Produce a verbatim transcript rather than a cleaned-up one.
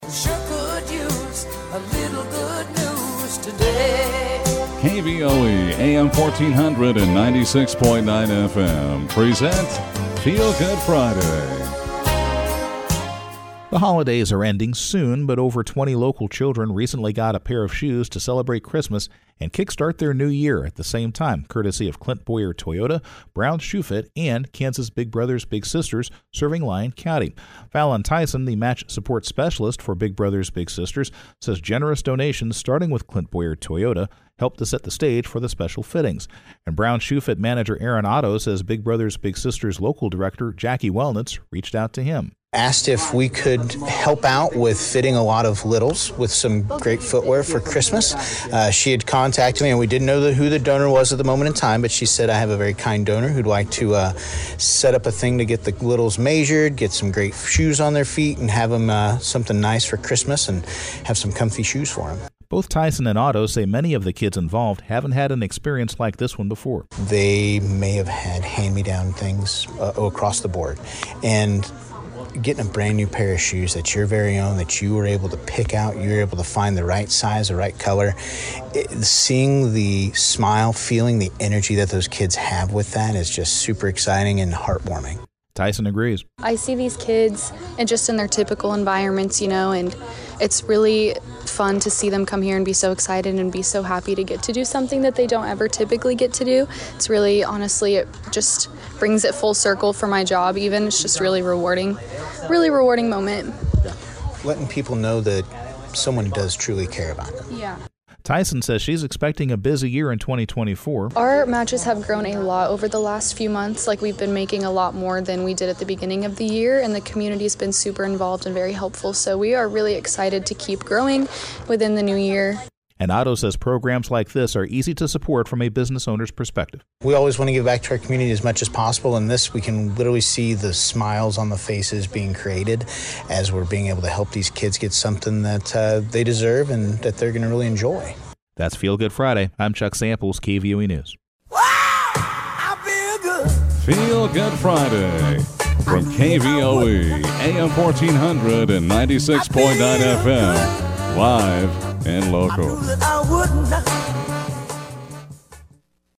sure could use a little good news today. K V O E, A M fourteen hundred and ninety-six point nine F M present Feel Good Friday. The holidays are ending soon, but over twenty local children recently got a pair of shoes to celebrate Christmas and kickstart their new year at the same time, courtesy of Clint Boyer Toyota, Brown Shoe Fit, and Kansas Big Brothers Big Sisters, serving Lyon County. Fallon Tyson, the match support specialist for Big Brothers Big Sisters, says generous donations starting with Clint Boyer Toyota helped to set the stage for the special fittings. And Brown Shoe Fit manager Aaron Otto says Big Brothers Big Sisters local director Jackie Wellnitz reached out to him. Asked if we could help out with fitting a lot of littles with some great footwear for Christmas. Uh, she had contacted me, and we didn't know the, who the donor was at the moment in time, but she said, I have a very kind donor who'd like to uh, set up a thing to get the littles measured, get some great shoes on their feet, and have them uh, something nice for Christmas and have some comfy shoes for them. Both Tyson and Otto say many of the kids involved haven't had an experience like this one before. They may have had hand-me-down things uh, across the board, and getting a brand new pair of shoes that's your very own, that you were able to pick out, you were able to find the right size, the right color, it, seeing the smile, feeling the energy that those kids have with that is just super exciting and heartwarming. Tyson agrees. I see these kids and just in their typical environments, you know, and it's really fun to see them come here and be so excited and be so happy to get to do something that they don't ever typically get to do. It's really, honestly, it just brings it full circle for my job even. It's just really rewarding, really rewarding moment. Letting people know that someone does truly care about them. Yeah. Tyson says she's expecting a busy year in twenty twenty-four. Our matches have grown a lot over the last few months. Like, we've been making a lot more than we did at the beginning of the year, and the community's been super involved and very helpful. So we are really excited to keep growing within the new year. And Otto says programs like this are easy to support from a business owner's perspective. We always want to give back to our community as much as possible, and this we can literally see the smiles on the faces being created as we're being able to help these kids get something that uh, they deserve and that they're going to really enjoy. That's Feel Good Friday. I'm Chuck Samples, K V O E News. Wow, I feel good. Feel Good Friday from K V O E, A M fourteen hundred and ninety-six point nine F M, live and local. I knew that I would not.